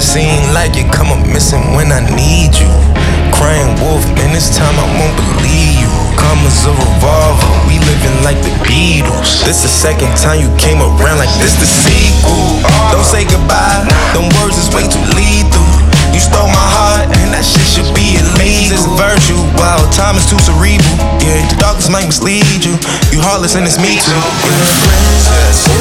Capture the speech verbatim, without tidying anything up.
Seem like you come up missing when I need you. Crying wolf, man, this time I won't believe you. Karma's a revolver, we living like the Beatles. This the second time you came around, like this the sequel. Don't say goodbye, them words is way too lethal. You stole my heart, and that shit should be illegal. It's virtue, wow, time is too cerebral. Yeah, the darkness might mislead you. You heartless and it's me too. Yeah.